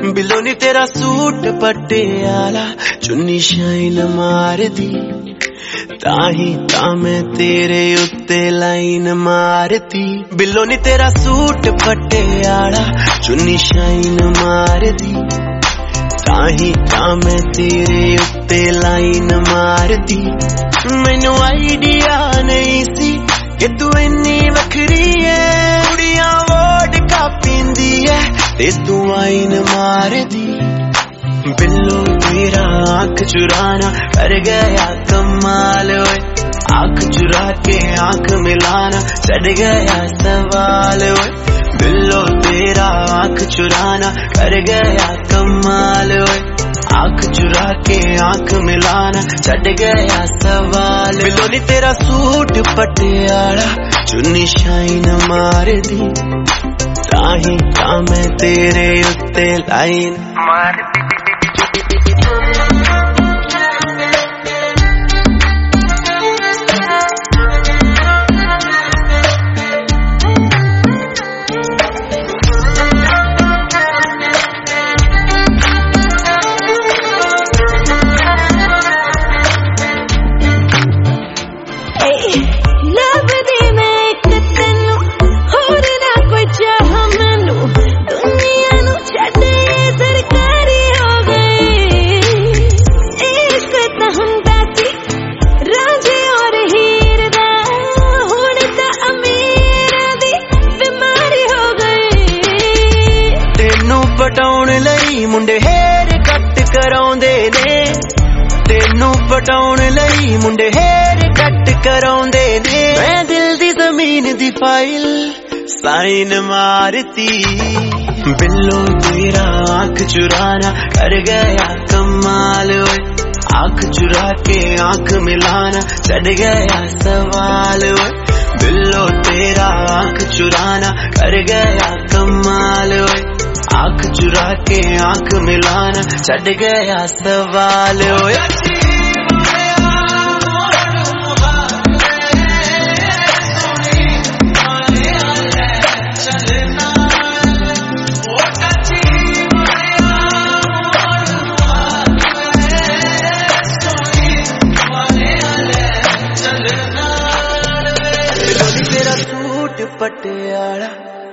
Below नी तेरा suit Patiala चुन्नी shine मार दी ताही ता मैं तेरे उत्ते लाइन मारती। बिलो नी तेरा सूट पटियाला चुन्नी शाइन मार दी ताही ता मैं तेरे उत्ते लाइन मारती। मैनू आइडिया नहीं सी कि तू इन्नी वखरी है, कुड़ियां वोडका पींदी है ते तू आइन मार दी। बिल्लो तेरा आंख चुराना कर गया कमाल ओए, आंख चुरा के आंख मिलाना चढ़ गया सवाल ओए। बिल्लो तेरा आंख चुराना कर गया कमाल ओए, आंख चुरा के आंख मिलाना चढ़ गया सवाल। बिल्लो नी तेरा सूट पटियाला चुन्नी शाइन मार दी ताही ता मैं तेरे उत्ते लाइन मार दी। पटाउण लई मुंडे हेयर कट कराउंदे ने, तेनू पटाउण लई मुंडे हेयर कट कराउंदे ने। मैं दिल दी जमीन दी फाइल साइन मारती। बिल्लो तेरा आंख चुराना कर गया कमाल ओए, आंख चुरा के आंख मिलाना चढ़ गया सवाल ओए। बिल्लो तेरा आंख चुराना कर गया कमाल ओए, आंख चुरा के आंख मिलाना चढ़ गया सवाल ओए। तेरा सूट पटियाला